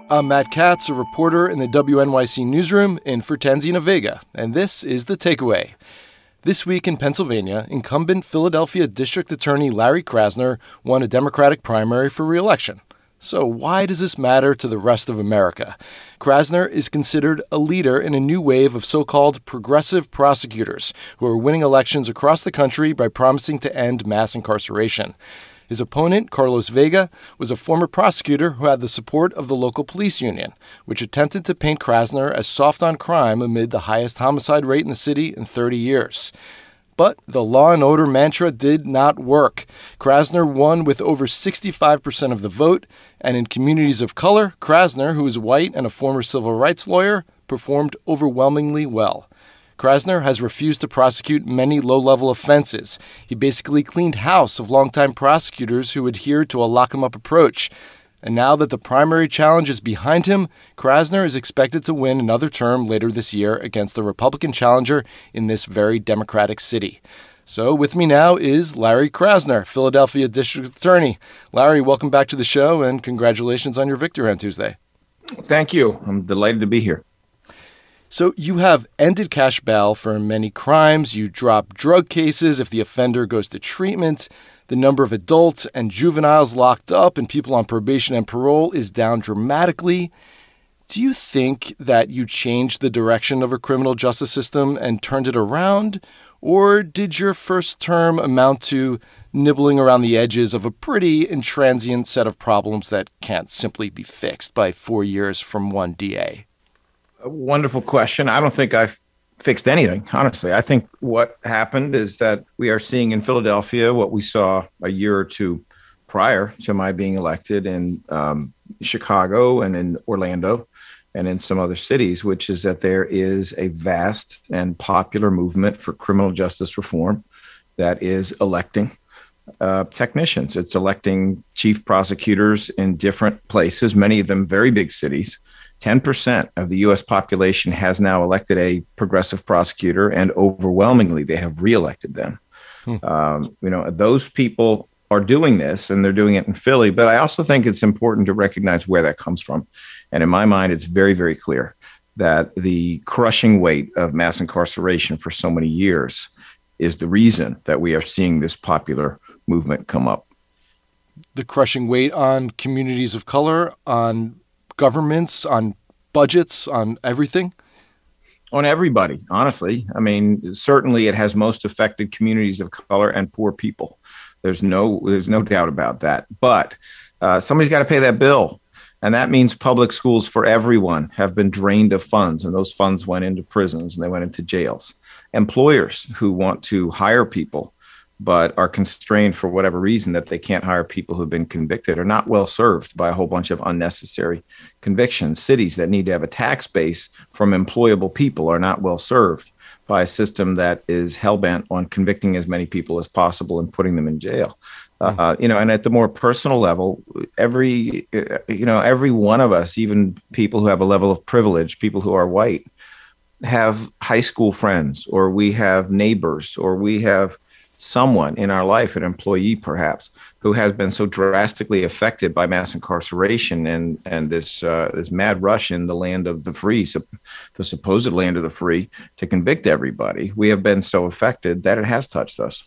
I'm Matt Katz, a reporter in the WNYC newsroom in for Tanzina Vega, and this is The Takeaway. This week in Pennsylvania, incumbent Philadelphia District Attorney Larry Krasner won a Democratic primary for re-election. So why does this matter to the rest of America? Krasner is considered a leader in a new wave of so-called progressive prosecutors who are winning elections across the country by promising to end mass incarceration. His opponent, Carlos Vega, was a former prosecutor who had the support of the local police union, which attempted to paint Krasner as soft on crime amid the highest homicide rate in the city in 30 years. But the law and order mantra did not work. Krasner won with over 65% of the vote, and in communities of color, Krasner, who is white and a former civil rights lawyer, performed overwhelmingly well. Krasner has refused to prosecute many low-level offenses. He basically cleaned house of longtime prosecutors who adhered to a lock-em-up approach. And now that the primary challenge is behind him, Krasner is expected to win another term later this year against the Republican challenger in this very Democratic city. So with me now is Larry Krasner, Philadelphia District Attorney. Larry, welcome back to the show, and congratulations on your victory on Tuesday. Thank you. I'm delighted to be here. So you have ended cash bail for many crimes. You drop drug cases if the offender goes to treatment. The number of adults and juveniles locked up and people on probation and parole is down dramatically. Do you think that you changed the direction of a criminal justice system and turned it around? Or did your first term amount to nibbling around the edges of a pretty intransient set of problems that can't simply be fixed by 4 years from one DA? A wonderful question. I don't think I've fixed anything, honestly. I think what happened is that we are seeing in Philadelphia what we saw a year or two prior to my being elected in Chicago and in Orlando and in some other cities, which is that there is a vast and popular movement for criminal justice reform that is electing technicians. It's electing chief prosecutors in different places, many of them very big cities. 10% of the U.S. population has now elected a progressive prosecutor, and overwhelmingly they have reelected them. Those people are doing this, and they're doing it in Philly. But I also think it's important to recognize where that comes from. And in my mind, it's very, very clear that the crushing weight of mass incarceration for so many years is the reason that we are seeing this popular movement come up. The crushing weight on communities of color, on governments, on budgets, on everything? On everybody, honestly. I mean, certainly it has most affected communities of color and poor people. There's no doubt about that. But somebody's got to pay that bill. And that means public schools for everyone have been drained of funds, and those funds went into prisons and they went into jails. Employers who want to hire people but are constrained for whatever reason that they can't hire people who've been convicted are not well served by a whole bunch of unnecessary convictions. Cities that need to have a tax base from employable people are not well served by a system that is hell-bent on convicting as many people as possible and putting them in jail. And at the more personal level, every one of us, even people who have a level of privilege, people who are white, have high school friends, or we have neighbors, or we have someone in our life, an employee perhaps, who has been so drastically affected by mass incarceration and this mad rush in the land of the free, the supposed land of the free, to convict everybody. We have been so affected that it has touched us.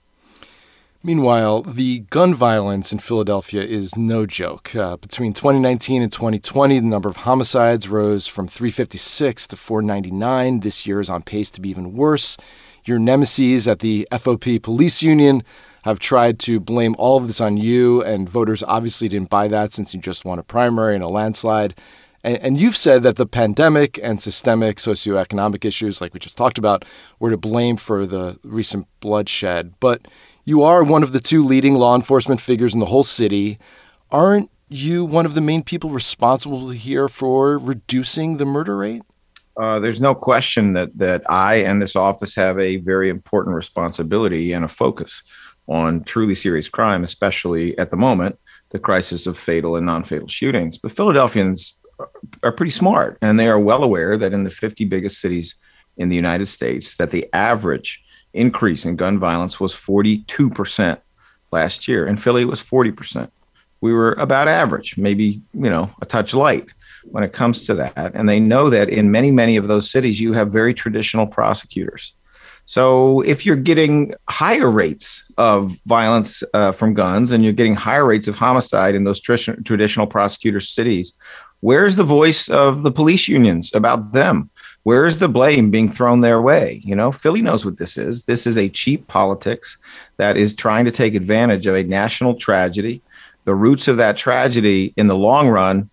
Meanwhile, the gun violence in Philadelphia is no joke. Between 2019 and 2020, the number of homicides rose from 356 to 499. This year is on pace to be even worse. Your nemesis at the FOP police union have tried to blame all of this on you, and voters obviously didn't buy that since you just won a primary and a landslide. And you've said that the pandemic and systemic socioeconomic issues, like we just talked about, were to blame for the recent bloodshed. But you are one of the two leading law enforcement figures in the whole city. Aren't you one of the main people responsible here for reducing the murder rate? There's no question that I and this office have a very important responsibility and a focus on truly serious crime, especially at the moment, the crisis of fatal and non-fatal shootings. But Philadelphians are pretty smart, and they are well aware that in the 50 biggest cities in the United States, that the average increase in gun violence was 42% last year. In Philly, it was 40%. We were about average, maybe, a touch light. when it comes to that. And they know that in many, many of those cities, you have very traditional prosecutors. So if you're getting higher rates of violence from guns and you're getting higher rates of homicide in those traditional prosecutor cities, where's the voice of the police unions about them? Where's the blame being thrown their way? Philly knows what this is. This is a cheap politics that is trying to take advantage of a national tragedy. The roots of that tragedy in the long run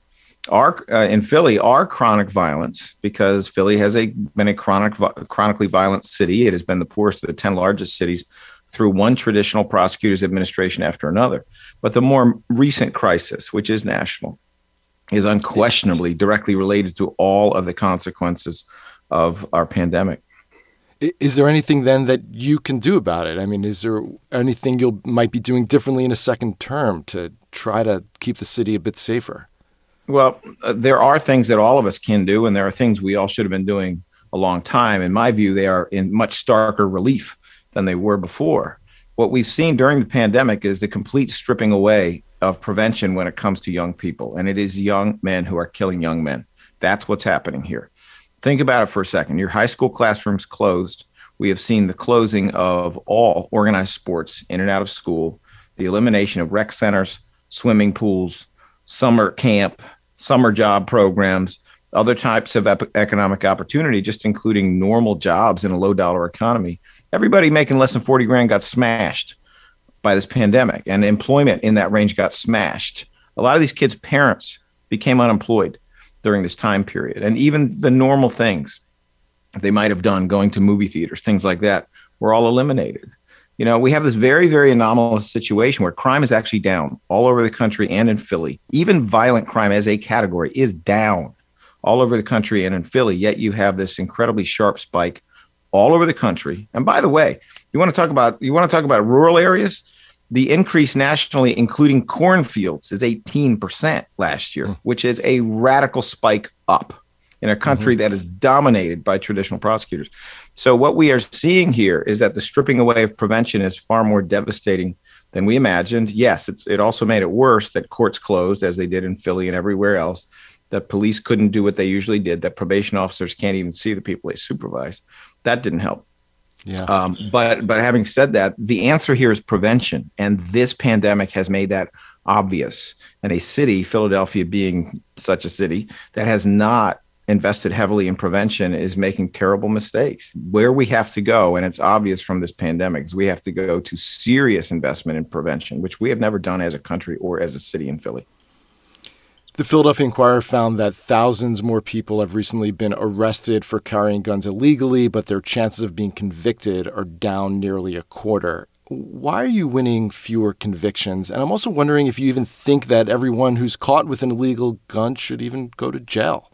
in Philly are chronic violence, because Philly has been a chronically violent city. It has been the poorest of the 10 largest cities through one traditional prosecutor's administration after another. But the more recent crisis, which is national, is unquestionably directly related to all of the consequences of our pandemic. Is there anything then that you can do about it? I mean, is there anything you might be doing differently in a second term to try to keep the city a bit safer? Well, there are things that all of us can do, and there are things we all should have been doing a long time. In my view, they are in much starker relief than they were before. What we've seen during the pandemic is the complete stripping away of prevention when it comes to young people, and it is young men who are killing young men. That's what's happening here. Think about it for a second. Your high school classrooms closed. We have seen the closing of all organized sports in and out of school, the elimination of rec centers, swimming pools, summer camp, summer job programs, other types of economic opportunity, just including normal jobs in a low dollar economy. Everybody making less than 40 grand got smashed by this pandemic, and employment in that range got smashed. A lot of these kids' parents became unemployed during this time period. And even the normal things they might have done, going to movie theaters, things like that, were all eliminated. We have this very, very anomalous situation where crime is actually down all over the country and in Philly. Even violent crime as a category is down all over the country and in Philly. Yet you have this incredibly sharp spike all over the country. And by the way, you want to talk about rural areas? The increase nationally, including cornfields, is 18% last year, which is a radical spike up in a country that is dominated by traditional prosecutors. So what we are seeing here is that the stripping away of prevention is far more devastating than we imagined. Yes, it also made it worse that courts closed, as they did in Philly and everywhere else, that police couldn't do what they usually did, that probation officers can't even see the people they supervise. That didn't help. Yeah. But having said that, the answer here is prevention. And this pandemic has made that obvious. And a city, Philadelphia being such a city, that has not invested heavily in prevention is making terrible mistakes. Where we have to go, and it's obvious from this pandemic, is we have to go to serious investment in prevention, which we have never done as a country or as a city in Philly. The Philadelphia Inquirer found that thousands more people have recently been arrested for carrying guns illegally, but their chances of being convicted are down nearly a quarter. Why are you winning fewer convictions? And I'm also wondering if you even think that everyone who's caught with an illegal gun should even go to jail.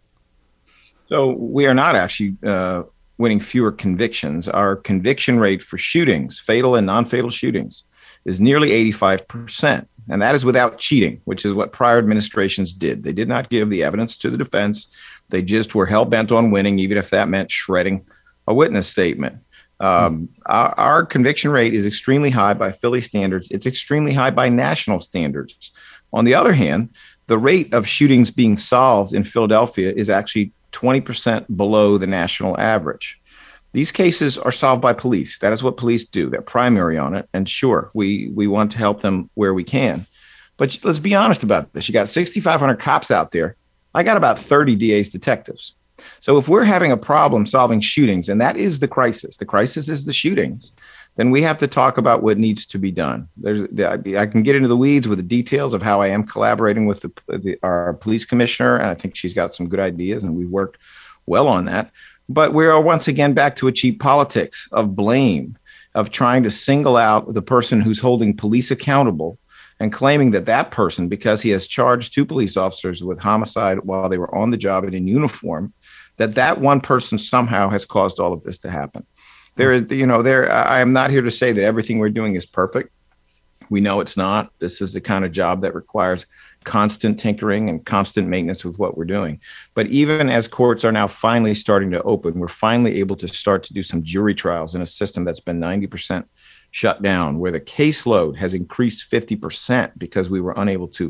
So we are not actually winning fewer convictions. Our conviction rate for shootings, fatal and non-fatal shootings, is nearly 85%. And that is without cheating, which is what prior administrations did. They did not give the evidence to the defense. They just were hell-bent on winning, even if that meant shredding a witness statement. Our conviction rate is extremely high by Philly standards. It's extremely high by national standards. On the other hand, the rate of shootings being solved in Philadelphia is actually 20% below the national average. These cases are solved by police. That is what police do. They're primary on it. And sure, we want to help them where we can. But let's be honest about this. You got 6,500 cops out there. I got about 30 DA's detectives. So if we're having a problem solving shootings, and that is the crisis is the shootings, then we have to talk about what needs to be done. I can get into the weeds with the details of how I am collaborating with our police commissioner, and I think she's got some good ideas, and we've worked well on that. But we are once again back to a cheap politics of blame, of trying to single out the person who's holding police accountable and claiming that person, because he has charged 2 police officers with homicide while they were on the job and in uniform, that one person somehow has caused all of this to happen. I am not here to say that everything we're doing is perfect. We know it's not. This is the kind of job that requires constant tinkering and constant maintenance with what we're doing. But even as courts are now finally starting to open, we're finally able to start to do some jury trials in a system that's been 90% shut down, where the caseload has increased 50% because we were unable to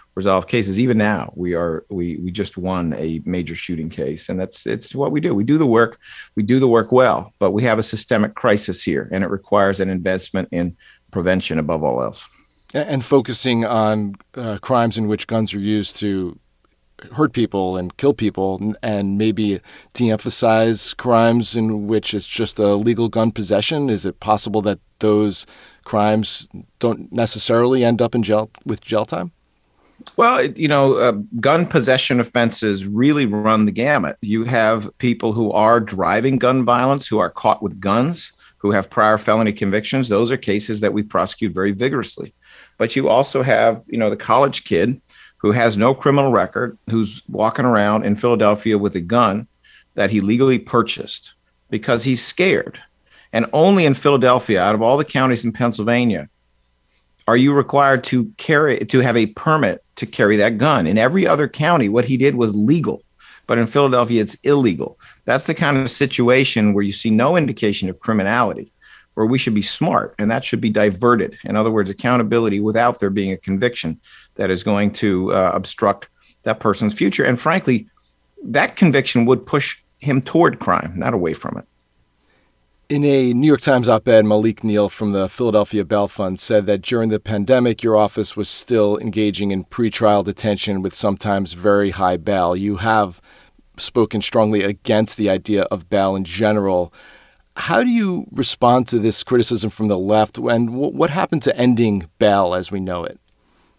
resolve cases. Even now, we just won a major shooting case, and it's what we do. We do the work, well, but we have a systemic crisis here, and it requires an investment in prevention above all else. And focusing on crimes in which guns are used to hurt people and kill people, and maybe de-emphasize crimes in which it's just a legal gun possession? Is it possible that those crimes don't necessarily end up in jail with jail time? Well, gun possession offenses really run the gamut. You have people who are driving gun violence, who are caught with guns, who have prior felony convictions. Those are cases that we prosecute very vigorously. But you also have, the college kid who has no criminal record, who's walking around in Philadelphia with a gun that he legally purchased because he's scared. And only in Philadelphia, out of all the counties in Pennsylvania, are you required to have a permit to carry that gun. In every other county, what he did was legal. But in Philadelphia, it's illegal. That's the kind of situation where you see no indication of criminality, where we should be smart, and that should be diverted. In other words, accountability without there being a conviction that is going to obstruct that person's future. And frankly, that conviction would push him toward crime, not away from it. In a New York Times op-ed, Malik Neal from the Philadelphia Bail Fund said that during the pandemic, your office was still engaging in pretrial detention with sometimes very high bail. You have spoken strongly against the idea of bail in general. How do you respond to this criticism from the left? And what happened to ending bail as we know it?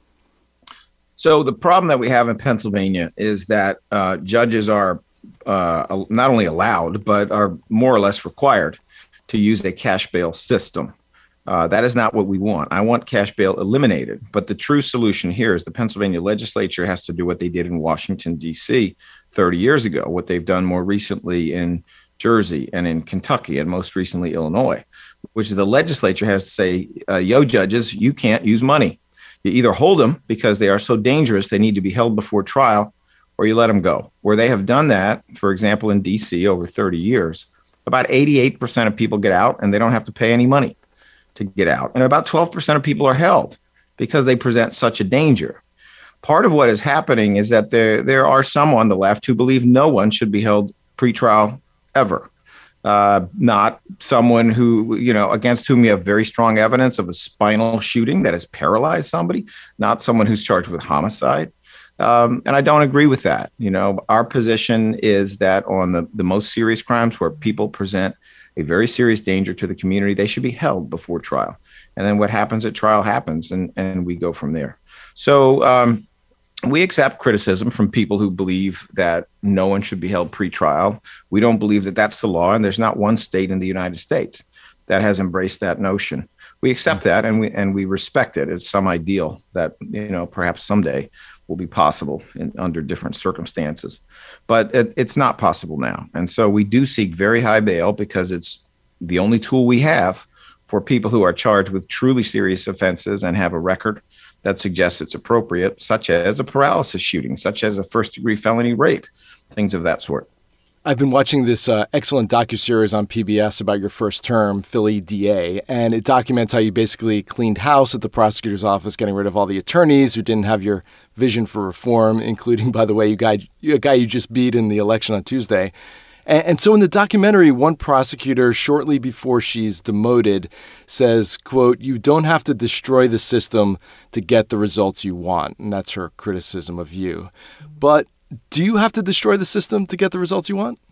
So the problem that we have in Pennsylvania is that judges are not only allowed, but are more or less required to use a cash bail system. That is not what we want. I want cash bail eliminated. But the true solution here is the Pennsylvania legislature has to do what they did in Washington, D.C. 30 years ago, what they've done more recently in Jersey and in Kentucky, and most recently Illinois, which is the legislature has to say, yo, judges, you can't use money. You either hold them because they are so dangerous they need to be held before trial, or you let them go. Where they have done that, for example, in D.C. over 30 years, about 88% of people get out and they don't have to pay any money to get out. And about 12% of people are held because they present such a danger. Part of what is happening is that there are some on the left who believe no one should be held pretrial ever. Not someone who, against whom you have very strong evidence of a spinal shooting that has paralyzed somebody, not someone who's charged with homicide. And I don't agree with that. Our position is that on the most serious crimes where people present a very serious danger to the community, they should be held before trial. And then what happens at trial happens, and we go from there. So we accept criticism from people who believe that no one should be held pretrial. We don't believe that that's the law, and there's not one state in the United States that has embraced that notion. We accept that, and we respect it. It's some ideal that perhaps someday will be possible under different circumstances, but it's not possible now. And so we do seek very high bail because it's the only tool we have for people who are charged with truly serious offenses and have a record that suggests it's appropriate, such as a paralysis shooting, such as a first-degree felony rape, things of that sort. I've been watching this excellent docuseries on PBS about your first term, Philly DA, and it documents how you basically cleaned house at the prosecutor's office, getting rid of all the attorneys who didn't have your vision for reform, including, by the way, a guy you just beat in the election on Tuesday. And so in the documentary, one prosecutor, shortly before she's demoted, says, quote, "You don't have to destroy the system to get the results you want." And that's her criticism of you. But do you have to destroy the system to get the results you want?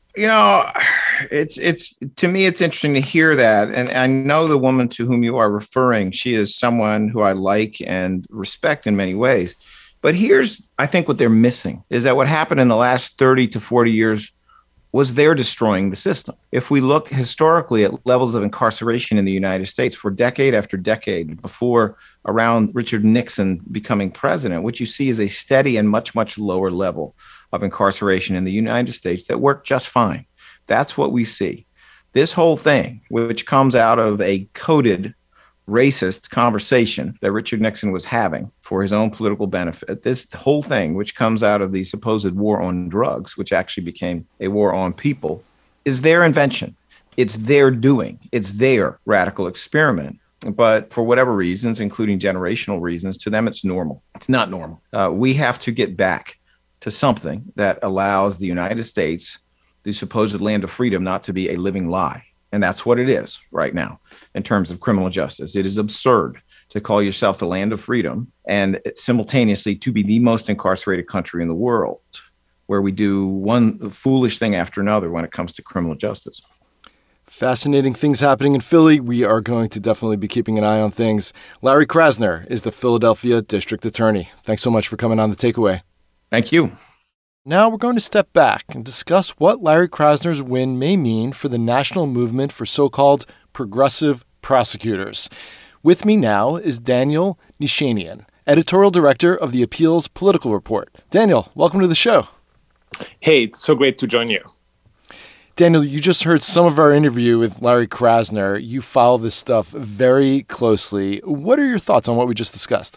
It's to me, it's interesting to hear that. And I know the woman to whom you are referring. She is someone who I like and respect in many ways. But here's, I think, what they're missing is that what happened in the last 30 to 40 years was they're destroying the system. If we look historically at levels of incarceration in the United States for decade after decade, before around Richard Nixon becoming president, what you see is a steady and much, much lower level of incarceration in the United States that worked just fine. That's what we see. This whole thing, which comes out of a coded racist conversation that Richard Nixon was having for his own political benefit, this whole thing, which comes out of the supposed war on drugs, which actually became a war on people, is their invention. It's their doing. It's their radical experiment. But for whatever reasons, including generational reasons, to them, it's normal. It's not normal. We have to get back to something that allows the United States, the supposed land of freedom, not to be a living lie. And that's what it is right now in terms of criminal justice. It is absurd to call yourself the land of freedom and simultaneously to be the most incarcerated country in the world, where we do one foolish thing after another when it comes to criminal justice. Fascinating things happening in Philly. We are going to definitely be keeping an eye on things. Larry Krasner is the Philadelphia District Attorney. Thanks so much for coming on The Takeaway. Thank you. Now we're going to step back and discuss what Larry Krasner's win may mean for the national movement for so-called progressive prosecutors. With me now is Daniel Nishanian, editorial director of the Appeals Political Report. Daniel, welcome to the show. Hey, it's so great to join you. Daniel, you just heard some of our interview with Larry Krasner. You follow this stuff very closely. What are your thoughts on what we just discussed?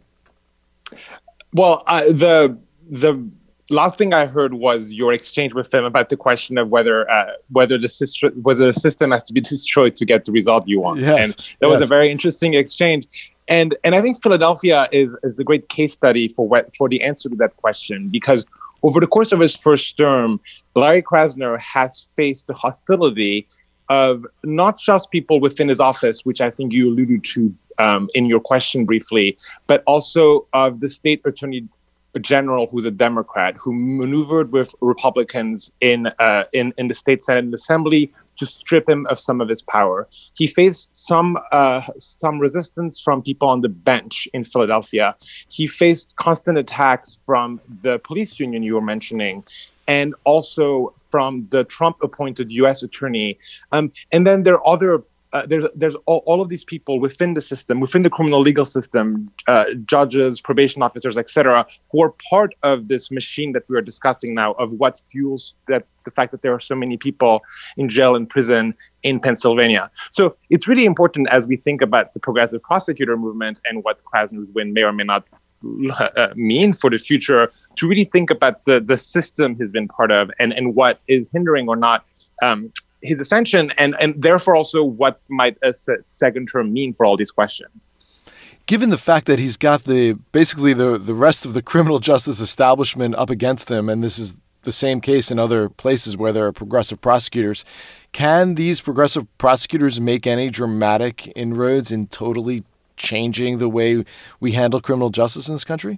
Well, the last thing I heard was your exchange with him about the question of whether the system has to be destroyed to get the result you want. Yes, and that was a very interesting exchange. And I think Philadelphia is a great case study for the answer to that question, because over the course of his first term, Larry Krasner has faced the hostility of not just people within his office, which I think you alluded to in your question briefly, but also of the state attorney general, who's a Democrat, who maneuvered with Republicans in the state Senate and Assembly to strip him of some of his power. He faced some resistance from people on the bench in Philadelphia. He faced constant attacks from the police union you were mentioning, and also from the Trump-appointed U.S. attorney. And then there are other. There's all of these people within the system, within the criminal legal system, judges, probation officers, etc., who are part of this machine that we are discussing now, of what fuels the fact that there are so many people in jail and prison in Pennsylvania. So it's really important, as we think about the progressive prosecutor movement and what Krasner's win may or may not mean for the future, to really think about the system he's been part of and what is hindering or not his ascension, and therefore also what might a second term mean for all these questions. Given the fact that he's got basically the rest of the criminal justice establishment up against him, and this is the same case in other places where there are progressive prosecutors, can these progressive prosecutors make any dramatic inroads in totally changing the way we handle criminal justice in this country?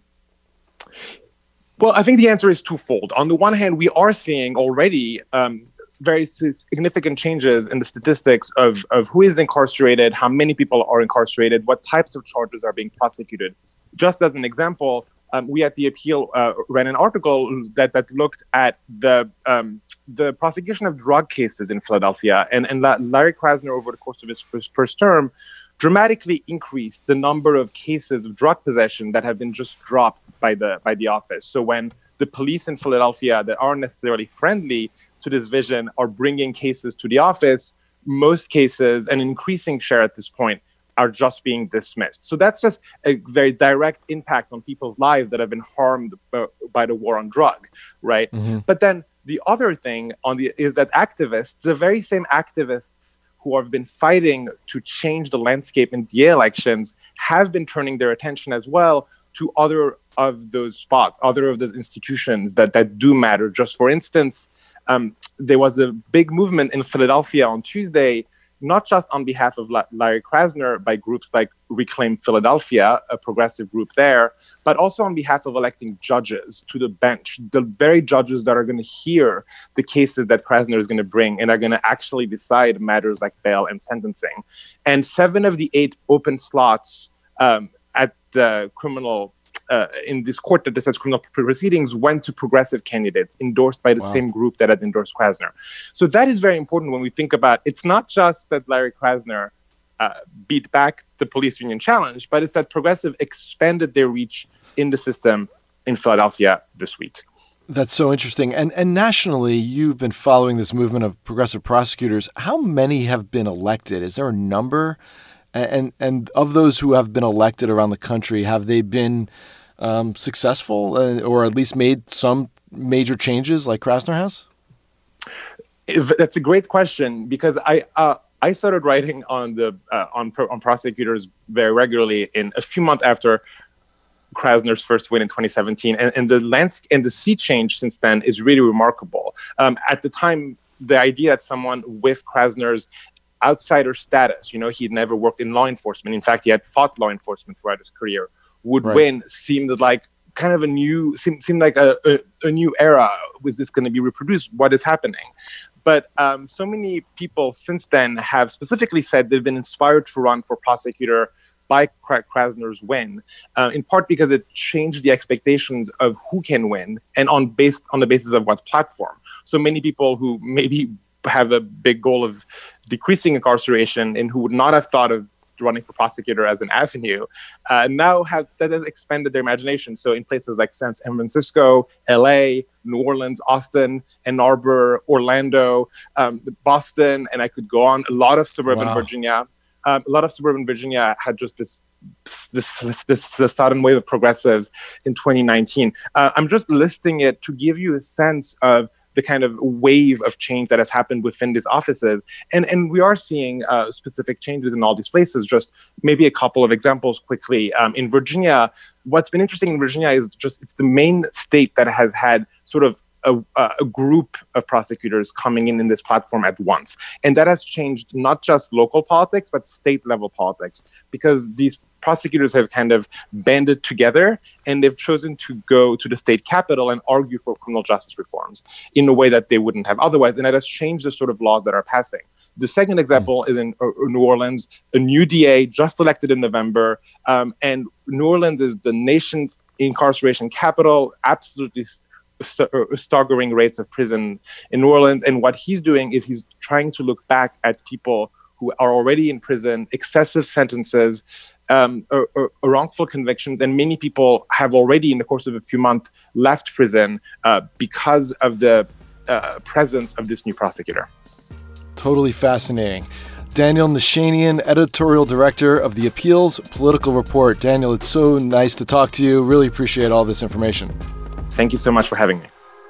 Well, I think the answer is twofold. On the one hand, we are seeing already very significant changes in the statistics of who is incarcerated, how many people are incarcerated, what types of charges are being prosecuted. Just as an example, we at the Appeal ran an article that looked at the prosecution of drug cases in Philadelphia, and Larry Krasner, over the course of his first term, dramatically increased the number of cases of drug possession that have been just dropped by the office. So when the police in Philadelphia that aren't necessarily friendly to this vision are bringing cases to the office, most cases, an increasing share at this point, are just being dismissed. So that's just a very direct impact on people's lives that have been harmed by the war on drug, right? Mm-hmm. But then the other thing is that activists, the very same activists who have been fighting to change the landscape in DA elections, have been turning their attention as well to other of those spots, other of those institutions that do matter. Just for instance, there was a big movement in Philadelphia on Tuesday, not just on behalf of Larry Krasner by groups like Reclaim Philadelphia, a progressive group there, but also on behalf of electing judges to the bench, the very judges that are going to hear the cases that Krasner is going to bring and are going to actually decide matters like bail and sentencing. And 7 of the 8 open slots at the criminal in this court that decides criminal proceedings went to progressive candidates endorsed by the same group that had endorsed Krasner. So that is very important when we think about, it's not just that Larry Krasner beat back the police union challenge, but it's that progressive expanded their reach in the system in Philadelphia this week. That's so interesting. And nationally, you've been following this movement of progressive prosecutors. How many have been elected? Is there a number? And of those who have been elected around the country, have they been successful or at least made some major changes like Krasner has? That's a great question, because I I started writing on prosecutors very regularly in a few months after Krasner's first win in 2017, and the sea change since then is really remarkable. At the time, the idea that someone with Krasner's outsider status, he'd never worked in law enforcement. In fact, he had fought law enforcement throughout his career, would win seemed like kind of seemed like a new era. Was this going to be reproduced? What is happening? But so many people since then have specifically said they've been inspired to run for prosecutor by Krasner's win, in part because it changed the expectations of who can win and on the basis of what platform. So many people who maybe have a big goal of decreasing incarceration and who would not have thought of running for prosecutor as an avenue, now have expanded their imagination. So in places like San Francisco, LA, New Orleans, Austin, Ann Arbor, Orlando, Boston, and I could go on, a lot of suburban Virginia. A lot of suburban Virginia had just this sudden wave of progressives in 2019. I'm just listing it to give you a sense of the kind of wave of change that has happened within these offices. And we are seeing specific changes in all these places. Just maybe a couple of examples quickly. In Virginia, what's been interesting in Virginia is it's the main state that has had sort of a group of prosecutors coming in this platform at once. And that has changed not just local politics, but state level politics, because these prosecutors have kind of banded together and they've chosen to go to the state capitol and argue for criminal justice reforms in a way that they wouldn't have otherwise. And that has changed the sort of laws that are passing. The second example is in New Orleans, a new DA just elected in November. And New Orleans is the nation's incarceration capital, absolutely staggering rates of prison in New Orleans. And what he's doing is he's trying to look back at people who are already in prison, excessive sentences, wrongful convictions, and many people have already, in the course of a few months, left prison because of the presence of this new prosecutor. Totally fascinating. Daniel Nashanian, editorial director of the Appeals Political Report. Daniel, it's so nice to talk to you. Really appreciate all this information. Thank you so much for having me.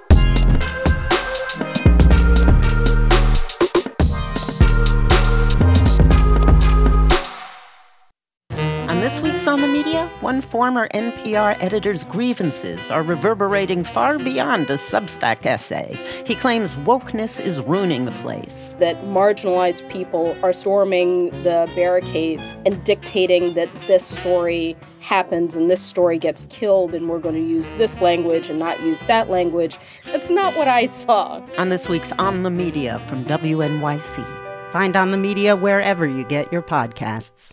On this week's On the Media, one former NPR editor's grievances are reverberating far beyond a Substack essay. He claims wokeness is ruining the place. That marginalized people are storming the barricades and dictating that this story happens and this story gets killed and we're going to use this language and not use that language. That's not what I saw. On this week's On the Media from WNYC. Find On the Media wherever you get your podcasts.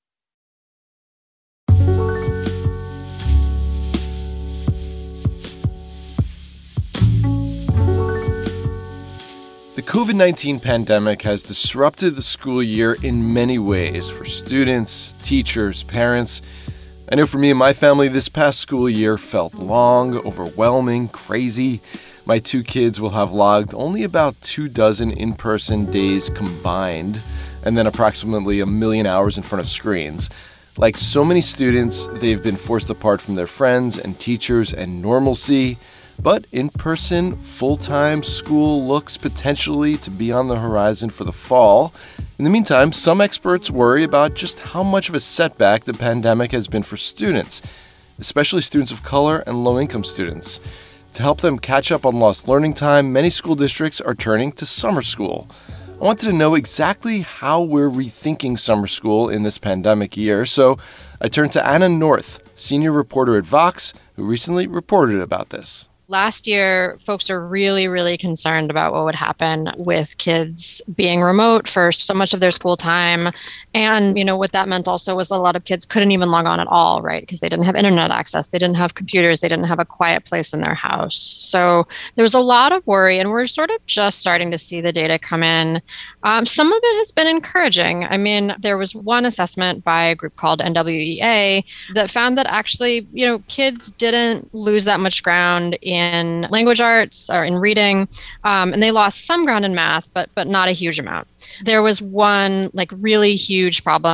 The COVID-19 pandemic has disrupted the school year in many ways for students, teachers, parents. I know for me and my family, this past school year felt long, overwhelming, crazy. My 2 kids will have logged only about 24 in-person days combined, and then approximately 1 million hours in front of screens. Like so many students, they've been forced apart from their friends and teachers and normalcy. But in-person, full-time school looks potentially to be on the horizon for the fall. In the meantime, some experts worry about just how much of a setback the pandemic has been for students, especially students of color and low-income students. To help them catch up on lost learning time, many school districts are turning to summer school. I wanted to know exactly how we're rethinking summer school in this pandemic year, so I turned to Anna North, senior reporter at Vox, who recently reported about this. Last year, folks are really, really concerned about what would happen with kids being remote for so much of their school time. And, what that meant also was a lot of kids couldn't even log on at all, right? Because they didn't have internet access. They didn't have computers. They didn't have a quiet place in their house. So there was a lot of worry, and we're sort of just starting to see the data come in. Some of it has been encouraging. I mean, there was one assessment by a group called NWEA that found that actually, kids didn't lose that much ground in language arts or in reading, and they lost some ground in math, but not a huge amount. There was one really huge problem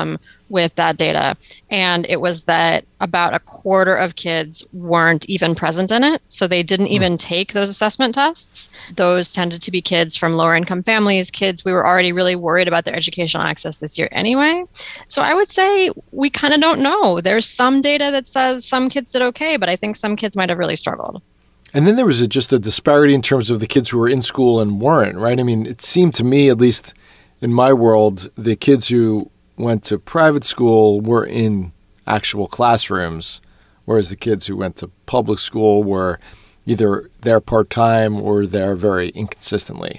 with that data. And it was that about a quarter of kids weren't even present in it. So they didn't even take those assessment tests. Those tended to be kids from lower income families, kids we were already really worried about their educational access this year anyway. So I would say we kind of don't know. There's some data that says some kids did okay, but I think some kids might have really struggled. And then there was just a disparity in terms of the kids who were in school and weren't, right? I mean, it seemed to me, at least in my world, the kids who went to private school were in actual classrooms, whereas the kids who went to public school were either there part-time or there very inconsistently.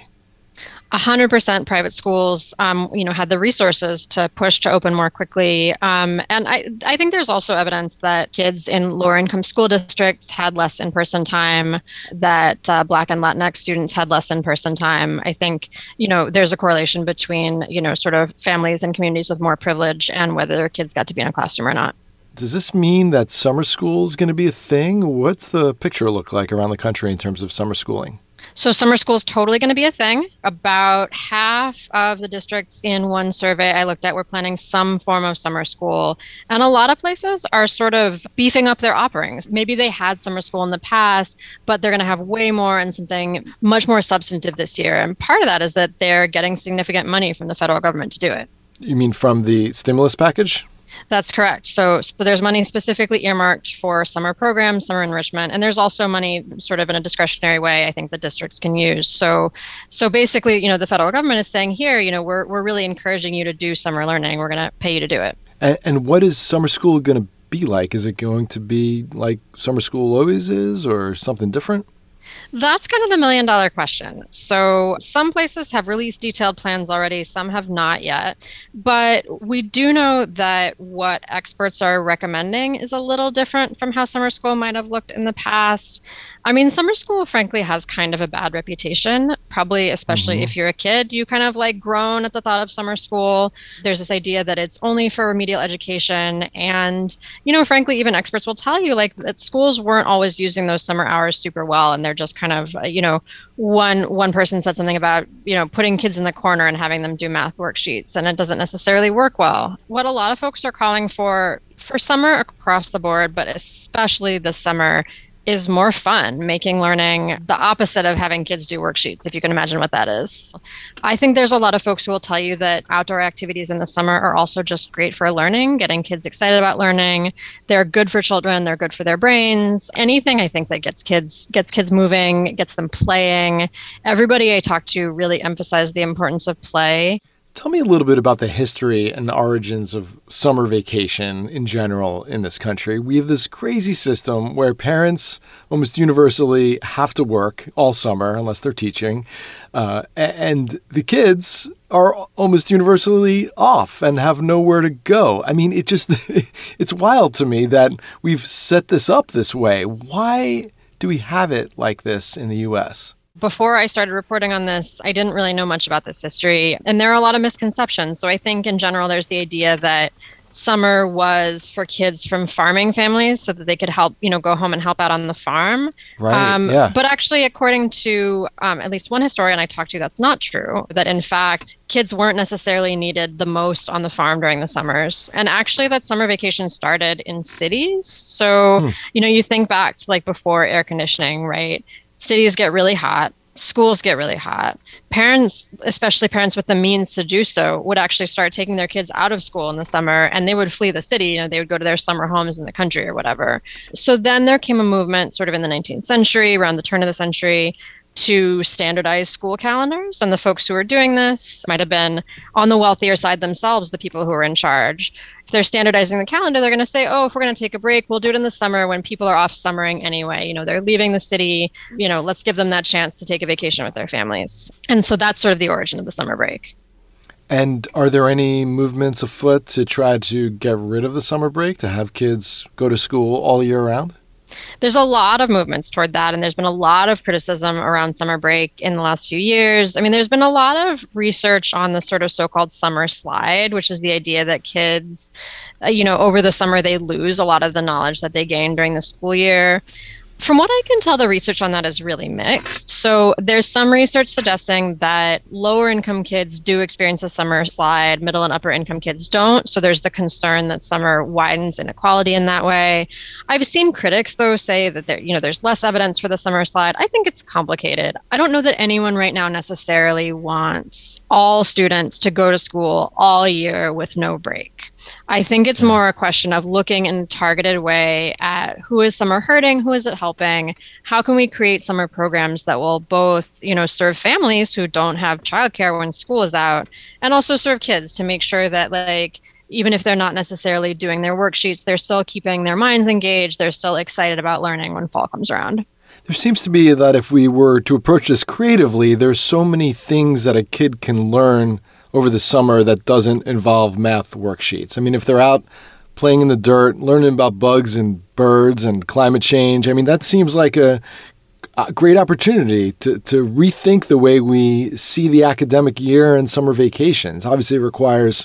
100% private schools, had the resources to push to open more quickly. And I think there's also evidence that kids in lower income school districts had less in-person time, that Black and Latinx students had less in-person time. I think, there's a correlation between, sort of families and communities with more privilege and whether their kids got to be in a classroom or not. Does this mean that summer school is going to be a thing? What's the picture look like around the country in terms of summer schooling? So summer school is totally going to be a thing. About half of the districts in one survey I looked at were planning some form of summer school. And a lot of places are sort of beefing up their offerings. Maybe they had summer school in the past, but they're going to have way more and something much more substantive this year. And part of that is that they're getting significant money from the federal government to do it. You mean from the stimulus package? That's correct. So there's money specifically earmarked for summer programs, summer enrichment, and there's also money sort of in a discretionary way I think the districts can use. So basically, the federal government is saying here, we're really encouraging you to do summer learning. We're going to pay you to do it. And what is summer school going to be like? Is it going to be like summer school always is or something different? That's kind of the million-dollar question. So some places have released detailed plans already, some have not yet. But we do know that what experts are recommending is a little different from how summer school might have looked in the past. I mean, summer school, frankly, has kind of a bad reputation, probably especially if you're a kid. You kind of groan at the thought of summer school. There's this idea that it's only for remedial education. And, frankly, even experts will tell you that schools weren't always using those summer hours super well. And they're just kind of, one person said something about, putting kids in the corner and having them do math worksheets. And it doesn't necessarily work well. What a lot of folks are calling for summer across the board, but especially this summer, is more fun, making learning the opposite of having kids do worksheets, if you can imagine what that is. I think there's a lot of folks who will tell you that outdoor activities in the summer are also just great for learning, getting kids excited about learning. They're good for children, they're good for their brains. Anything I think that gets kids moving, gets them playing. Everybody I talk to really emphasized the importance of play. Tell me a little bit about the history and the origins of summer vacation in general in this country. We have this crazy system where parents almost universally have to work all summer unless they're teaching, and the kids are almost universally off and have nowhere to go. I mean, it's wild to me that we've set this up this way. Why do we have it like this in the U.S.? Before I started reporting on this, I didn't really know much about this history. And there are a lot of misconceptions. So I think in general, there's the idea that summer was for kids from farming families so that they could help, go home and help out on the farm. Right. Yeah. But actually, according to at least one historian I talked to, that's not true. That in fact, kids weren't necessarily needed the most on the farm during the summers. And actually, that summer vacation started in cities. So, you think back to before air conditioning, right? Cities get really hot. Schools get really hot. Parents, especially parents with the means to do so, would actually start taking their kids out of school in the summer and they would flee the city. They would go to their summer homes in the country or whatever. So then there came a movement sort of in the 19th century, around the turn of the century, to standardize school calendars. And the folks who are doing this might have been on the wealthier side themselves, the people who are in charge. If they're standardizing the calendar, they're going to say, if we're going to take a break, we'll do it in the summer when people are off summering anyway. They're leaving the city. Let's give them that chance to take a vacation with their families. And so that's sort of the origin of the summer break. And are there any movements afoot to try to get rid of the summer break, to have kids go to school all year round? There's a lot of movements toward that, and there's been a lot of criticism around summer break in the last few years. I mean, there's been a lot of research on the sort of so-called summer slide, which is the idea that kids, over the summer, they lose a lot of the knowledge that they gained during the school year. From what I can tell, the research on that is really mixed. So there's some research suggesting that lower income kids do experience a summer slide, middle and upper income kids don't. So there's the concern that summer widens inequality in that way. I've seen critics, though, say that there's less evidence for the summer slide. I think it's complicated. I don't know that anyone right now necessarily wants all students to go to school all year with no break. I think it's more a question of looking in a targeted way at who is summer hurting, who is it helping, how can we create summer programs that will both, serve families who don't have childcare when school is out, and also serve kids to make sure that even if they're not necessarily doing their worksheets, they're still keeping their minds engaged, they're still excited about learning when fall comes around. There seems to be that if we were to approach this creatively, there's so many things that a kid can learn over the summer that doesn't involve math worksheets. I mean, if they're out playing in the dirt, learning about bugs and birds and climate change, I mean, that seems like a great opportunity to rethink the way we see the academic year and summer vacations. Obviously, it requires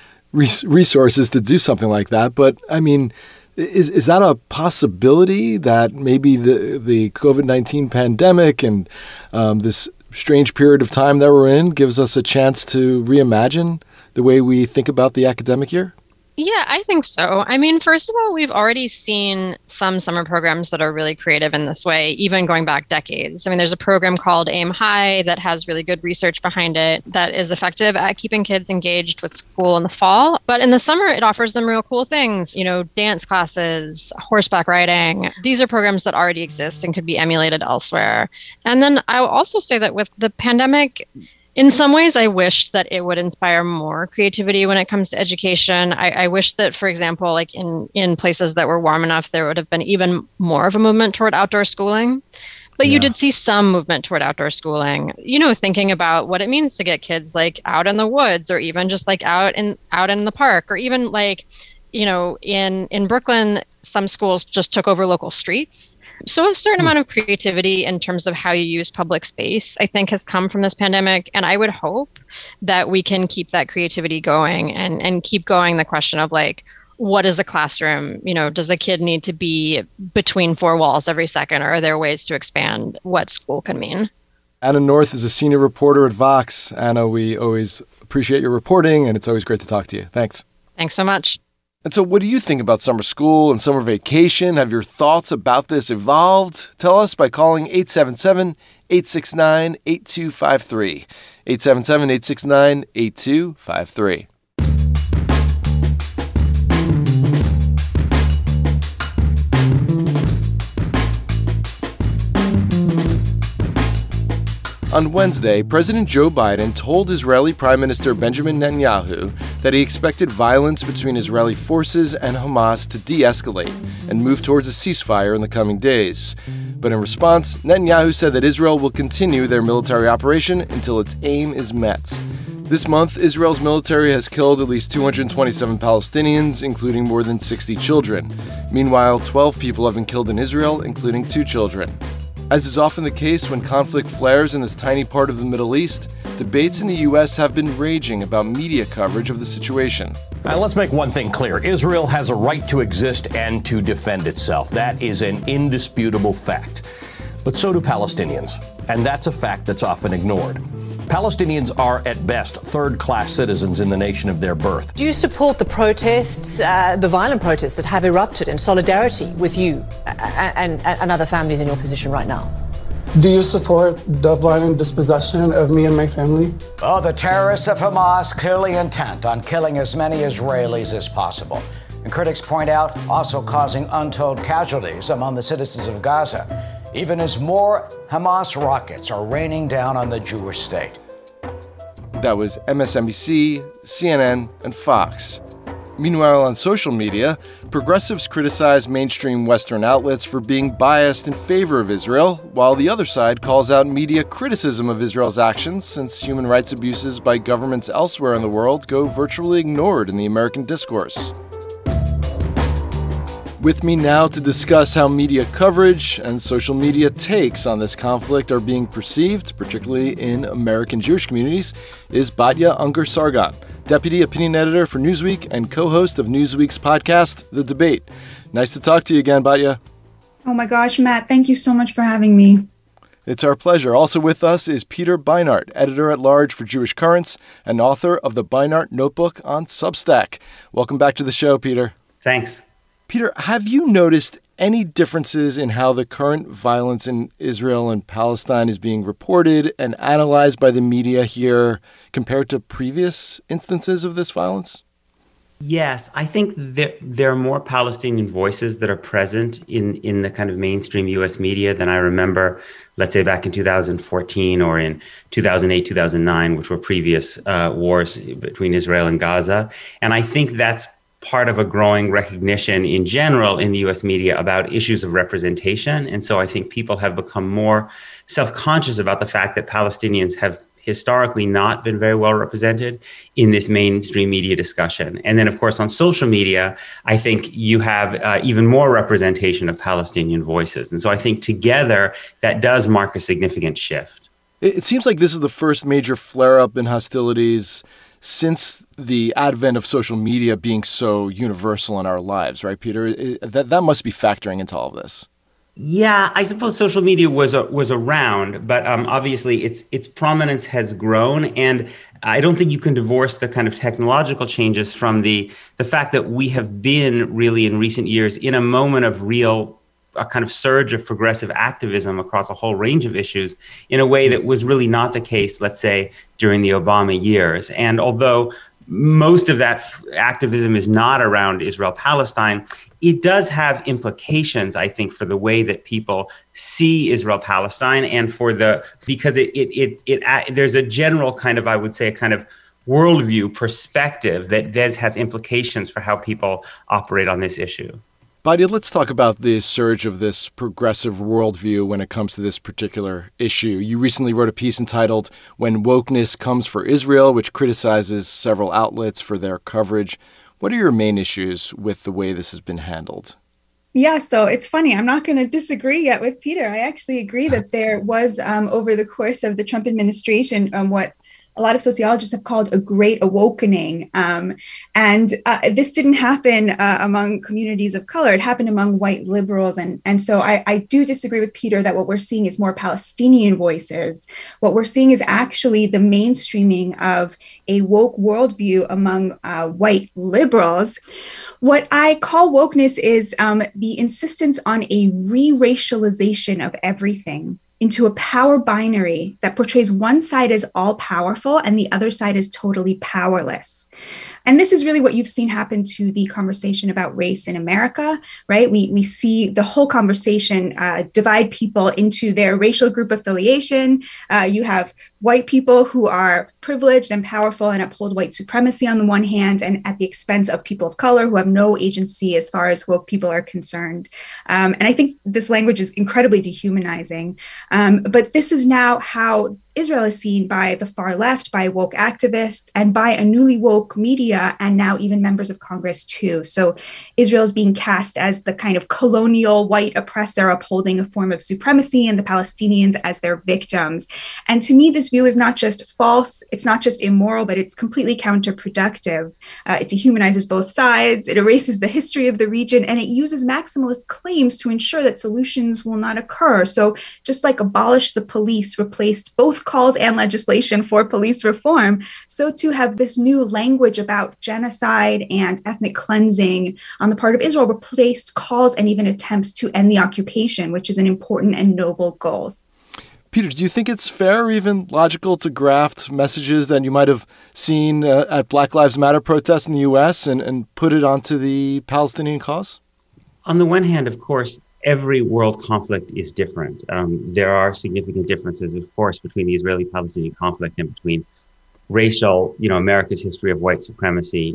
resources to do something like that. But, I mean, is that a possibility that maybe the COVID-19 pandemic and this strange period of time that we're in gives us a chance to reimagine the way we think about the academic year? Yeah, I think so. I mean, first of all, we've already seen some summer programs that are really creative in this way, even going back decades. I mean, there's a program called Aim High that has really good research behind it that is effective at keeping kids engaged with school in the fall. But in the summer, it offers them real cool things, dance classes, horseback riding. These are programs that already exist and could be emulated elsewhere. And then I will also say that with the pandemic, in some ways, I wish that it would inspire more creativity when it comes to education. I wish that, for example, in places that were warm enough, there would have been even more of a movement toward outdoor schooling. But you did see some movement toward outdoor schooling, thinking about what it means to get kids out in the woods, or even just out in the park, or even in Brooklyn, some schools just took over local streets. So a certain amount of creativity in terms of how you use public space, I think, has come from this pandemic. And I would hope that we can keep that creativity going and keep going the question of what is a classroom? Does a kid need to be between four walls every second, or are there ways to expand what school can mean? Anna North is a senior reporter at Vox. Anna, we always appreciate your reporting, and it's always great to talk to you. Thanks. Thanks so much. And so what do you think about summer school and summer vacation? Have your thoughts about this evolved? Tell us by calling 877-869-8253. 877-869-8253. On Wednesday, President Joe Biden told Israeli Prime Minister Benjamin Netanyahu that he expected violence between Israeli forces and Hamas to de-escalate and move towards a ceasefire in the coming days. But in response, Netanyahu said that Israel will continue their military operation until its aim is met. This month, Israel's military has killed at least 227 Palestinians, including more than 60 children. Meanwhile, 12 people have been killed in Israel, including 2 children. As is often the case when conflict flares in this tiny part of the Middle East, debates in the U.S. have been raging about media coverage of the situation. Let's make one thing clear. Israel has a right to exist and to defend itself. That is an indisputable fact. But so do Palestinians, and that's a fact that's often ignored. Palestinians are, at best, third-class citizens in the nation of their birth. Do you support the protests, the violent protests that have erupted in solidarity with you and other families in your position right now? Do you support the violent dispossession of me and my family? The terrorists of Hamas clearly intent on killing as many Israelis as possible. And critics point out also causing untold casualties among the citizens of Gaza, even as more Hamas rockets are raining down on the Jewish state. That was MSNBC, CNN, and Fox. Meanwhile, on social media, progressives criticize mainstream Western outlets for being biased in favor of Israel, while the other side calls out media criticism of Israel's actions, since human rights abuses by governments elsewhere in the world go virtually ignored in the American discourse. With me now to discuss how media coverage and social media takes on this conflict are being perceived, particularly in American Jewish communities, is Batya Ungar-Sargon, Deputy Opinion Editor for Newsweek and co-host of Newsweek's podcast, The Debate. Nice to talk to you again, Batya. Oh my gosh, Matt, thank you so much for having me. It's our pleasure. Also with us is Peter Beinart, editor-at-large for Jewish Currents and author of the Beinart Notebook on Substack. Welcome back to the show, Peter. Thanks. Peter, have you noticed any differences in how the current violence in Israel and Palestine is being reported and analyzed by the media here compared to previous instances of this violence? Yes, I think that there are more Palestinian voices that are present in the kind of mainstream U.S. media than I remember, let's say back in 2014 or in 2008, 2009, which were previous wars between Israel and Gaza. And I think that's part of a growing recognition in general in the U.S. media about issues of representation. And so I think people have become more self-conscious about the fact that Palestinians have historically not been very well represented in this mainstream media discussion. And then, of course, on social media, I think you have even more representation of Palestinian voices. And so I think together that does mark a significant shift. It seems like this is the first major flare-up in hostilities since the advent of social media being so universal in our lives, right, Peter? That must be factoring into all of this. Yeah, I suppose social media was around, but obviously its prominence has grown, and I don't think you can divorce the kind of technological changes from the fact that we have been really in recent years in a moment of a kind of surge of progressive activism across a whole range of issues in a way that was really not the case, let's say, during the Obama years. And although most of that activism is not around Israel-Palestine, it does have implications, I think, for the way that people see Israel-Palestine and because there's a general kind of, I would say, a kind of worldview perspective that has implications for how people operate on this issue. Badia, let's talk about the surge of this progressive worldview when it comes to this particular issue. You recently wrote a piece entitled "When Wokeness Comes for Israel," which criticizes several outlets for their coverage. What are your main issues with the way this has been handled? Yeah, so it's funny. I'm not going to disagree yet with Peter. I actually agree that there was, over the course of the Trump administration, what a lot of sociologists have called a great awakening. And this didn't happen among communities of color. It happened among white liberals. And so I do disagree with Peter that what we're seeing is more Palestinian voices. What we're seeing is actually the mainstreaming of a woke worldview among white liberals. What I call wokeness is the insistence on a re-racialization of everything into a power binary that portrays one side as all powerful and the other side as totally powerless. And this is really what you've seen happen to the conversation about race in America, right? We see the whole conversation divide people into their racial group affiliation. You have white people who are privileged and powerful and uphold white supremacy on the one hand, and at the expense of people of color who have no agency as far as woke people are concerned. And I think this language is incredibly dehumanizing. But this is now how Israel is seen by the far left, by woke activists, and by a newly woke media, and now even members of Congress too. So Israel is being cast as the kind of colonial white oppressor upholding a form of supremacy, and the Palestinians as their victims. And to me, this view is not just false, it's not just immoral, but it's completely counterproductive. It dehumanizes both sides, it erases the history of the region, and it uses maximalist claims to ensure that solutions will not occur. So just like abolish the police replaced both calls and legislation for police reform, so to have this new language about genocide and ethnic cleansing on the part of Israel replaced calls and even attempts to end the occupation, which is an important and noble goal. Peter, do you think it's fair or even logical to graft messages that you might have seen at Black Lives Matter protests in the U.S. and put it onto the Palestinian cause? On the one hand, of course, every world conflict is different. There are significant differences, of course, between the Israeli-Palestinian conflict and between racial, America's history of white supremacy.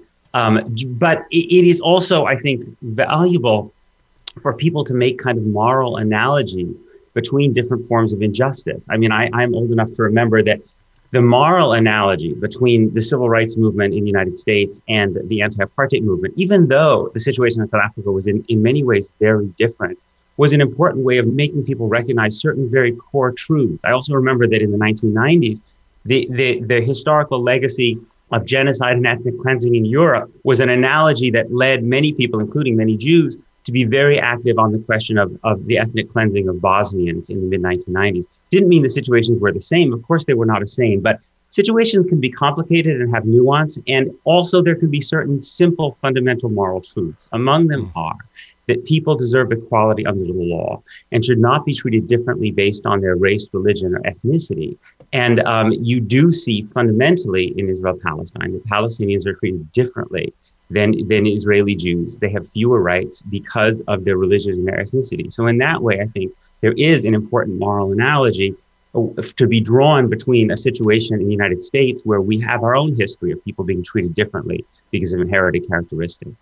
But it is also, I think, valuable for people to make kind of moral analogies between different forms of injustice. I mean, I'm old enough to remember that the moral analogy between the civil rights movement in the United States and the anti-apartheid movement, even though the situation in South Africa was in many ways very different, was an important way of making people recognize certain very core truths. I also remember that in the 1990s, the historical legacy of genocide and ethnic cleansing in Europe was an analogy that led many people, including many Jews, to be very active on the question of the ethnic cleansing of Bosnians in the mid-1990s. Didn't mean the situations were the same. Of course, they were not the same, but situations can be complicated and have nuance. And also there can be certain simple, fundamental moral truths. Among them are that people deserve equality under the law and should not be treated differently based on their race, religion, or ethnicity. And you do see fundamentally in Israel-Palestine that Palestinians are treated differently than Israeli Jews. They have fewer rights because of their religion and their ethnicity. So in that way, I think there is an important moral analogy to be drawn between a situation in the United States where we have our own history of people being treated differently because of inherited characteristics.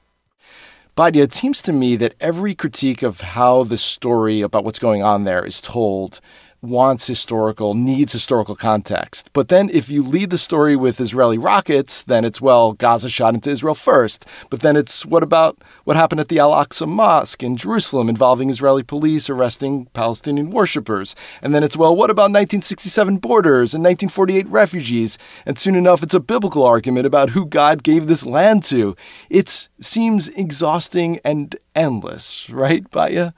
Badia, it seems to me that every critique of how the story about what's going on there is told needs historical context. But then if you lead the story with Israeli rockets, then it's, well, Gaza shot into Israel first. But then it's, what about what happened at the Al-Aqsa Mosque in Jerusalem involving Israeli police arresting Palestinian worshippers? And then it's, well, what about 1967 borders and 1948 refugees? And soon enough, it's a biblical argument about who God gave this land to. It seems exhausting and endless, right, Badia?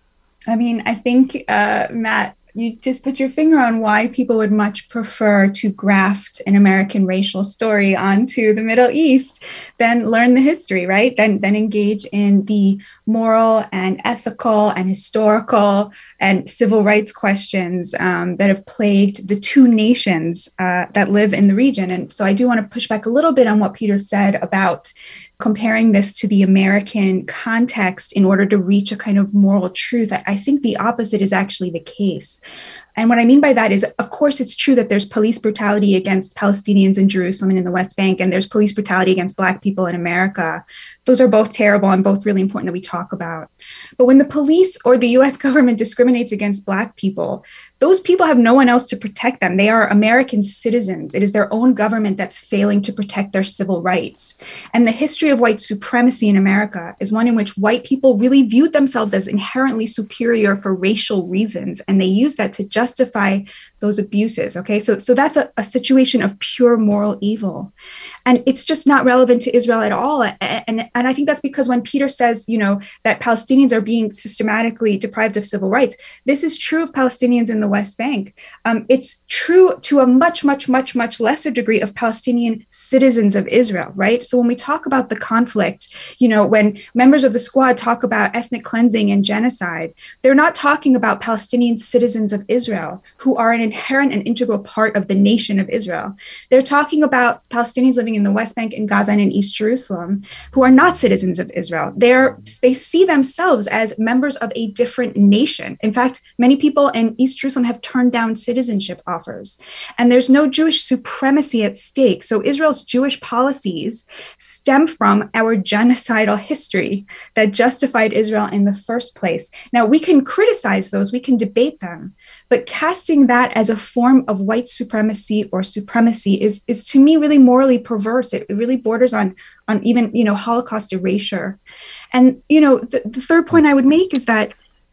I mean, I think, Matt, you just put your finger on why people would much prefer to graft an American racial story onto the Middle East than learn the history, right? Then engage in the moral and ethical and historical and civil rights questions that have plagued the two nations that live in the region. And so I do want to push back a little bit on what Peter said about comparing this to the American context in order to reach a kind of moral truth. I think the opposite is actually the case. And what I mean by that is, of course, it's true that there's police brutality against Palestinians in Jerusalem and in the West Bank, and there's police brutality against Black people in America. Those are both terrible and both really important that we talk about. But when the police or the US government discriminates against Black people, those people have no one else to protect them. They are American citizens. It is their own government that's failing to protect their civil rights. And the history of white supremacy in America is one in which white people really viewed themselves as inherently superior for racial reasons. And they used that to justify those abuses. Okay, so that's a situation of pure moral evil. And it's just not relevant to Israel at all. And I think that's because when Peter says, that Palestinians are being systematically deprived of civil rights, this is true of Palestinians in the West Bank. It's true to a much, much, much, much lesser degree of Palestinian citizens of Israel, right? So when we talk about the conflict, when members of the Squad talk about ethnic cleansing and genocide, they're not talking about Palestinian citizens of Israel who are an inherent and integral part of the nation of Israel. They're talking about Palestinians living in the West Bank and Gaza and in East Jerusalem who are not citizens of Israel. They see themselves as members of a different nation. In fact, many people in East Jerusalem have turned down citizenship offers. And there's no Jewish supremacy at stake. So Israel's Jewish policies stem from our genocidal history that justified Israel in the first place. Now, we can criticize those, we can debate them, but casting that as a form of white supremacy or supremacy is to me really morally perverse. It really borders on even, Holocaust erasure. And, the third point I would make is that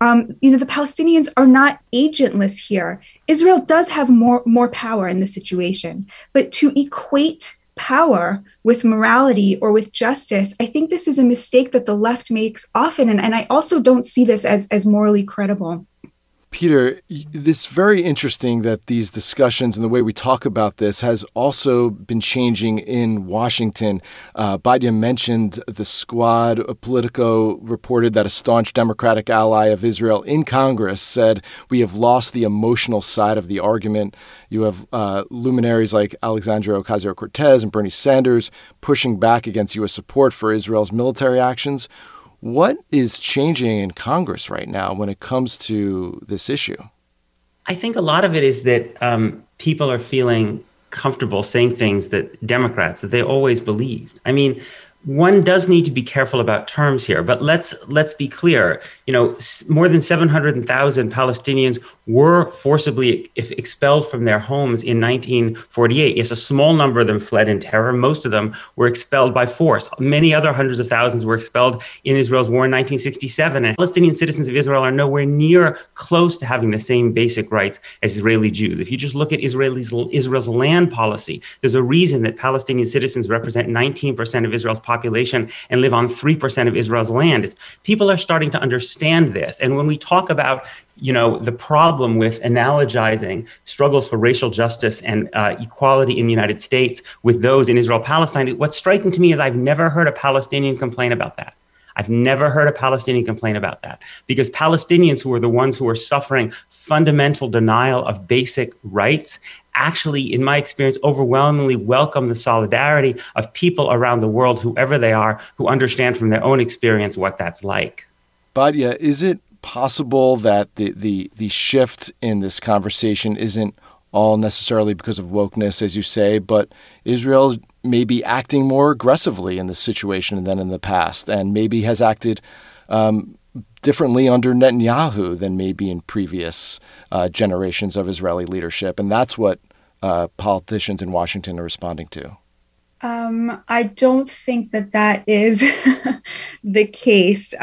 the Palestinians are not agentless here. Israel does have more power in this situation, but to equate power with morality or with justice, I think this is a mistake that the left makes often. And I also don't see this as morally credible. Peter, it's very interesting that these discussions and the way we talk about this has also been changing in Washington. Badia mentioned the Squad. Politico reported that a staunch Democratic ally of Israel in Congress said, we have lost the emotional side of the argument. You have luminaries like Alexandria Ocasio-Cortez and Bernie Sanders pushing back against U.S. support for Israel's military actions. What is changing in Congress right now when it comes to this issue? I think a lot of it is that people are feeling comfortable saying things that Democrats, that they always believed. I mean, one does need to be careful about terms here, but let's be clear. more than 700,000 Palestinians were forcibly expelled from their homes in 1948. Yes, a small number of them fled in terror. Most of them were expelled by force. Many other hundreds of thousands were expelled in Israel's war in 1967. And Palestinian citizens of Israel are nowhere near close to having the same basic rights as Israeli Jews. If you just look at Israel's land policy, there's a reason that Palestinian citizens represent 19% of Israel's population and live on 3% of Israel's land. People are starting to understand this. And when we talk about the problem with analogizing struggles for racial justice and equality in the United States with those in Israel-Palestine, what's striking to me is I've never heard a Palestinian complain about that. I've never heard a Palestinian complain about that, because Palestinians, who are the ones who are suffering fundamental denial of basic rights, actually, in my experience, overwhelmingly welcome the solidarity of people around the world, whoever they are, who understand from their own experience what that's like. Badia, is it possible that the shift in this conversation isn't all necessarily because of wokeness, as you say, but Israel may be acting more aggressively in this situation than in the past, and maybe has acted differently under Netanyahu than maybe in previous generations of Israeli leadership, and that's what politicians in Washington are responding to? I don't think that is the case.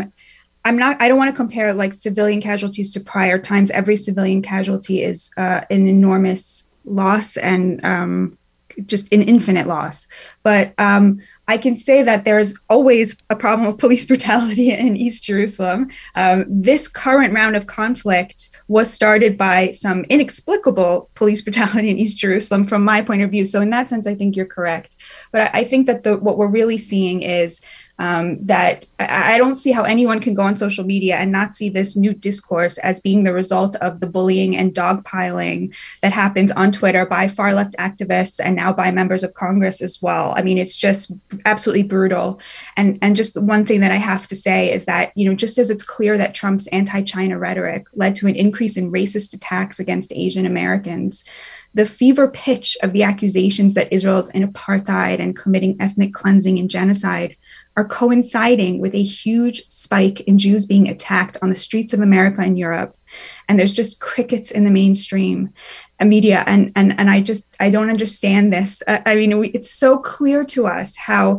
I don't want to compare like civilian casualties to prior times. Every civilian casualty is an enormous loss and just an infinite loss. But I can say that there's always a problem with police brutality in East Jerusalem. This current round of conflict was started by some inexplicable police brutality in East Jerusalem from my point of view. So in that sense, I think you're correct. But I think that what we're really seeing is that I don't see how anyone can go on social media and not see this new discourse as being the result of the bullying and dogpiling that happens on Twitter by far left activists and now by members of Congress as well. I mean, it's just absolutely brutal. And just one thing that I have to say is that, just as it's clear that Trump's anti-China rhetoric led to an increase in racist attacks against Asian Americans, the fever pitch of the accusations that Israel is in apartheid and committing ethnic cleansing and genocide are coinciding with a huge spike in Jews being attacked on the streets of America and Europe. And there's just crickets in the mainstream media. And I don't understand this. It's so clear to us how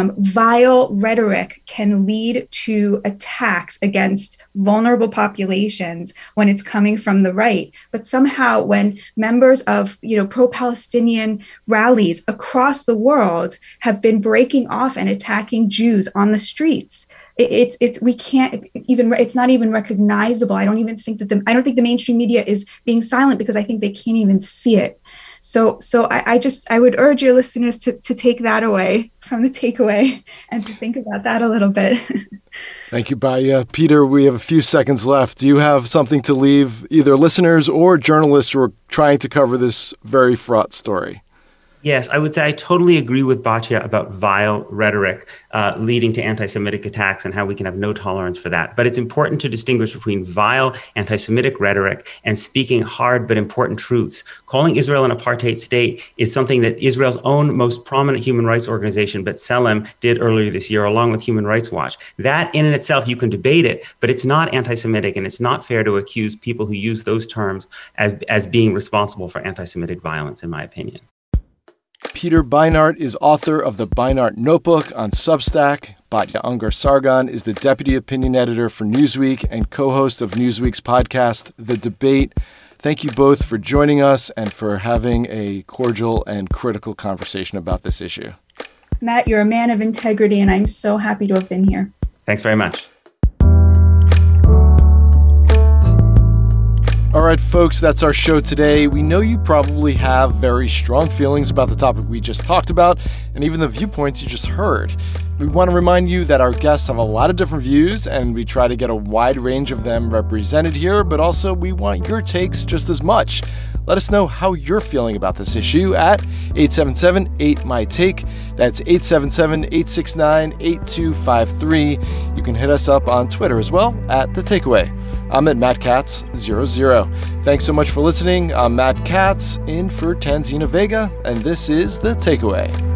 vile rhetoric can lead to attacks against vulnerable populations when it's coming from the right. But somehow when members of, pro-Palestinian rallies across the world have been breaking off and attacking Jews on the streets, it's not even recognizable. I don't think the mainstream media is being silent because I think they can't even see it. So I would urge your listeners to take that away from the takeaway and to think about that a little bit. Thank you, Badia. Peter, we have a few seconds left. Do you have something to leave either listeners or journalists who are trying to cover this very fraught story? Yes, I would say I totally agree with Badia about vile rhetoric leading to anti-Semitic attacks and how we can have no tolerance for that. But it's important to distinguish between vile anti-Semitic rhetoric and speaking hard but important truths. Calling Israel an apartheid state is something that Israel's own most prominent human rights organization, B'Tselem, did earlier this year, along with Human Rights Watch. That in and itself, you can debate it, but it's not anti-Semitic, and it's not fair to accuse people who use those terms as being responsible for anti-Semitic violence, in my opinion. Peter Beinart is author of the Beinart Notebook on Substack. Badia Ungar-Sargon is the deputy opinion editor for Newsweek and co-host of Newsweek's podcast, The Debate. Thank you both for joining us and for having a cordial and critical conversation about this issue. Matt, you're a man of integrity, and I'm so happy to have been here. Thanks very much. All right, folks, that's our show today. We know you probably have very strong feelings about the topic we just talked about, and even the viewpoints you just heard. We want to remind you that our guests have a lot of different views, and we try to get a wide range of them represented here, but also we want your takes just as much. Let us know how you're feeling about this issue at 877-8MY-TAKE. That's 877-869-8253. You can hit us up on Twitter as well at The Takeaway. I'm at MattKatz00. Thanks so much for listening. I'm Matt Katz in for Tanzina Vega, and this is The Takeaway.